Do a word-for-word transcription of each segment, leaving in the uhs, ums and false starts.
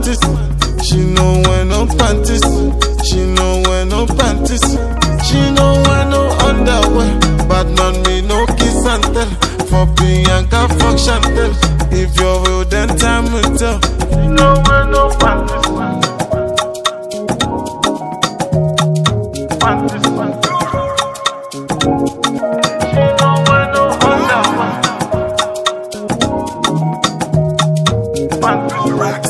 panties. She no wear no panties. She no wear no panties. She no wear no underwear. Bad man me no kiss and tell. For Bianca fuck Chantel. If you're real then time will tell. She no wear no panties. Panties, panties. She no wear no underwear. Panties.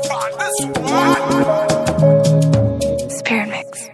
Spirit Mix.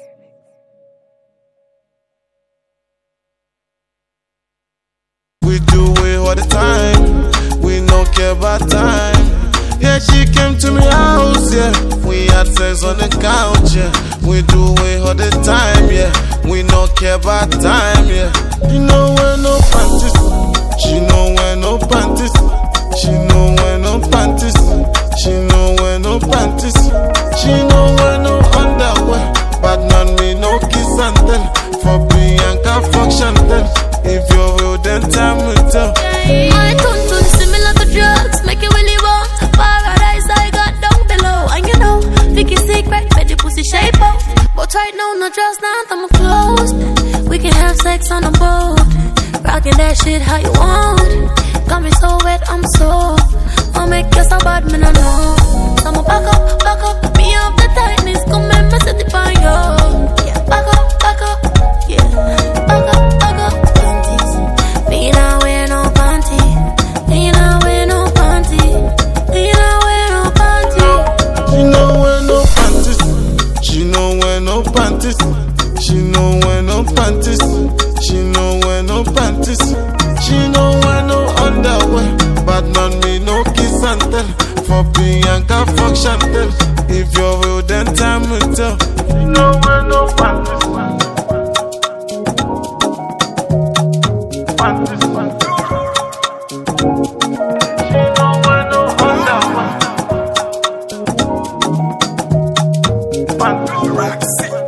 We do it all the time. We no care about time. Yeah, she came to me house, yeah. We had sex on the couch, yeah. We do it all the time, yeah. We no care about time, yeah. She no wear no panties. She no wear no panties. She no wear no panties. She no wear no panties. She no wear no underwear. Bad man me no kiss and tell. For Bianca fuck Chantel. If you're real then time will tell. My tuntun similar to drugs, make you really want paradise I got down below. And you know, Vicky's secret, made the pussy shape up. But right now, no drugs, now I'm closed. We can have sex on a boat, rocking that shit how you want. Got me so wet, I'm so I'll make you so bad, man, I know. So I'ma back up, back up, me up the tightness, come and mess it on you. Yeah, back up, back up, yeah, back up, back up, panties. Me not wear no panty, me not wear no panty, me not wear no panty. She no wear no panties. She no wear no panties. She no wear no panties. She no wear no panties. She no wear no underwear. Bad man me no kiss and tell. For Bianca fuck Chantel. If you're real then time will tell. She no wear no panties. Panties, panties. She no wear no underwear. Panties.